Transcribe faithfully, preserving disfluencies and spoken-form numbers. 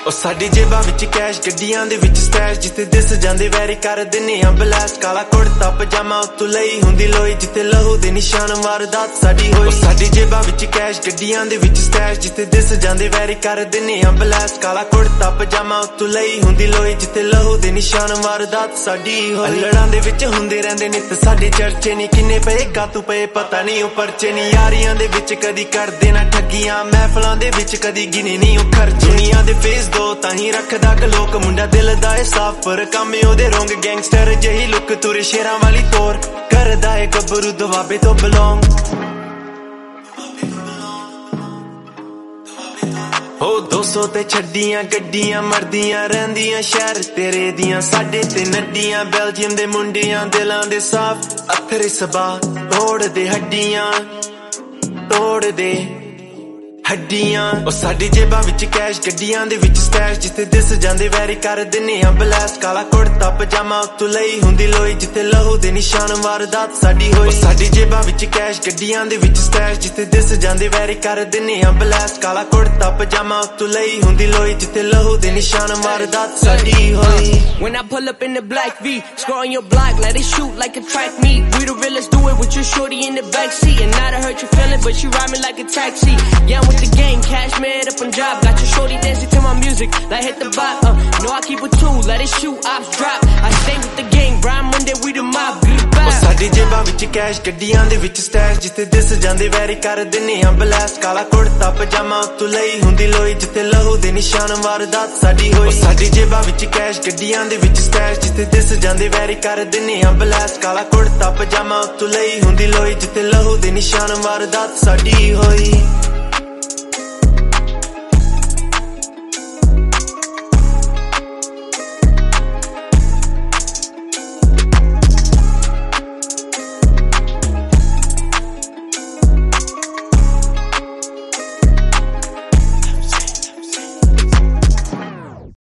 ਉਹ ਸਾਡੀ ਜੇਬਾਂ ਵਿੱਚ ਕੈਸ਼, ਗੱਡੀਆਂ ਦੇ ਵਿੱਚ ਸਟੈਸ਼, ਜਿੱਥੇ ਦਿਸ ਜਾਂਦੇ ਵੈਰੀ ਕਰ ਦਿੰਨੇ ਆ ਬਲਾਸਟ। ਕਾਲਾ ਕੁੜਤਾ ਪਜਾਮਾ ਉੱਤੋਂ ਲਈ ਹੁੰਦੀ ਲੋਈ, ਜਿੱਥੇ ਲਹੂ ਦੇ ਨਿਸ਼ਾਨ ਵਾਰਦਾਤ ਸਾਡੀ ਹੋਈ। ਸਾਡੀ ਜੇਬਾਂ ਵਿੱਚ ਕੈਸ਼, ਗੱਡੀਆਂ ਦੇ ਵਿੱਚ ਸਟੈਸ਼, ਜਿੱਥੇ ਦਿਸ ਜਾਂਦੇ ਵੈਰੀ ਕਰ ਦਿੰਨੇ ਆ ਬਲਾਸਟ। ਕਾਲਾ ਕੁੜਤਾ ਪਜਾਮਾ ਉੱਤੋਂ ਲਈ ਹੁੰਦੀ ਲੋਈ, ਜਿੱਥੇ ਲਹੂ ਦੇ ਨਿਸ਼ਾਨ ਵਾਰਦਾਤ ਸਾਡੀ ਹੋਈ। ਲੜਾਂ ਦੇ ਵਿੱਚ ਹੁੰਦੇ ਰਹਿੰਦੇ ਨਿੱਤ ਸਾਡੇ ਚਰਚੇ, ਨੀ ਕਿੰਨੇ ਪਏ ਕਾਤੂ ਪਏ ਪਤਾ ਨਹੀਂ ਉਹ ਪਰਚੇ ਨੀ। ਯਾਰੀਆਂ ਦੇ ਵਿੱਚ ਕਦੀ ਕਰਦੇ ਨਾ ਠੱਗੀਆਂ, ਮਹਿਫਲਾਂ ਦੇ ਵਿੱਚ ਕਦੀ ਗਿਣੇ ਨਹੀਂ ਉਹ ਖਰਚੇ। ਦੁਨੀਆ ਦੇ ਫੇਸ ਦੋ ਤਾਂ ਹੀ ਰੱਖਦਾ ਕਲੋਕ, ਮੁੰਡਾ ਦਿਲ ਦਾ ਏ ਸਾਫ ਪਰ ਕੰਮ ਉਹਦੇ ਰੋਂਗ। ਗੈਂਗਸਟਰ ਜਿਹੀ ਲੁੱਕ ਤੁਰੇ ਸ਼ੇਰਾਂ ਵਾਲੀ ਤੋਰ, ਕਰਦਾ ਏ ਗੱਭਰੂ ਦੁਆਬੇ ਤੋਂ ਬਿਲੋਂਗ। ਹੋ ਦੋ ਸੌ ਤੇ ਛੱਡੀਆਂ ਗੱਡੀਆਂ ਮਰਦੀਆਂ ਰਹਿੰਦੀਆਂ ਸ਼ਹਿਰ ਤੇਰੇ ਦੀਆਂ, ਸਾਡੇ ਤੇ ਨੱਡੀਆਂ। ਬੈਲਜੀਅਮ ਦੇ ਮੁੰਡਿਆਂ ਦਿਲਾਂ ਦੇ ਸਾਫ, ਅੱਥਰੇ ਸਬਾ ਤੋੜਦੇ ਹੱਡੀਆਂ, ਤੋੜਦੇ ਹੱਡੀਆਂ। ਉਹ ਸਾਡੀ ਜੇਬਾਂ ਵਿੱਚ ਕੈਸ਼, ਗੱਡੀਆਂ ਦੇ ਵਿੱਚ ਸਟੈਸ਼, ਜਿੱਥੇ ਦਿਸ ਜਾਂਦੇ ਵੈਰੀ ਕਰ ਦਿੰਨੇ ਆ ਬਲਾਸਟ। ਕਾਲਾ ਕੁੜਤਾ ਪਜਾਮਾ ਉੱਤੋਂ ਲਈ ਹੁੰਦੀ ਲੋਈ, ਜਿੱਥੇ ਲਹੂ ਦੇ ਨਿਸ਼ਾਨ ਵਾਰਦਾਤ ਸਾਡੀ ਹੋਈ। ਸਾਡੀ ਜੇਬਾਂ ਵਿੱਚ ਕੈਸ਼, ਗੱਡੀਆਂ ਦੇ ਵਿੱਚ ਸਟੈਸ਼, ਜਿੱਥੇ ਦਿਸ ਜਾਂਦੇ ਵੈਰੀ ਕਰ ਦਿੰਨੇ ਆ ਬਲਾਸਟ। ਕਾਲਾ ਕੁੜਤਾ ਪਜਾਮਾ ਉੱਤੋਂ ਲਈ ਹੁੰਦੀ ਲੋਈ, ਜਿੱਥੇ ਲਹੂ ਦੇ ਨਿਸ਼ਾਨ ਵਾਰਦਾਤ ਸਾਡੀ ਹੋਈ। When I pull up in the black V, score on your block, let it shoot like a track meet. We the realest, do it with your shorty in the backseat. And not to hurt your feeling, but she ride me like a taxi. Yeah, I'm with the game, Kashmir to Punjab. Got your shorty dancing to my music, like hit the bop. Uh, no, I keep it two, let it shoot, ops drop. I stay with the gang, Brian Monday, we the mob. ਸਾਡੀ ਜੇਬਾਂ ਵਿੱਚ cash, ਗੱਡੀਆਂ ਦੇ ਵਿੱਚ stash, ਜਿੱਥੇ ਦਿਸ ਜਾਂਦੇ very ਕਰ ਦਿੰਨੇ ਆ ਬਲਾਸਟ। ਕਾਲਾ ਕੁੜਤਾ ਪਜਾਮਾ ਉੱਤੋਂ ਲਈ ਹੁੰਦੀ ਲੋਈ, ਜਿੱਥੇ ਲਹੂ ਦੇ ਨਿਸ਼ਾਨ ਵਾਰਦਾਤ ਸਾਡੀ ਹੋਈ। ਸਾਡੀ ਜੇਬਾਂ ਵਿੱਚ ਕੈਸ਼, ਗੱਡੀਆਂ ਦੇ ਵਿੱਚ ਸਟੈਸ਼, ਜਿੱਥੇ ਦਿਸ ਜਾਂਦੇ ਵੈਰੀ ਕਰ ਦਿੰਨੇ ਆ ਬਲਾਸਟ। ਕਾਲਾ ਕੁੜਤਾ ਪਜਾਮਾ ਉੱਤੋਂ ਲਈ ਹੁੰਦੀ ਲੋਈ, ਜਿੱਥੇ ਲਹੂ ਦੇ ਨਿਸ਼ਾਨ ਵਾਰਦਾਤ ਸਾਡੀ ਹੋਈ।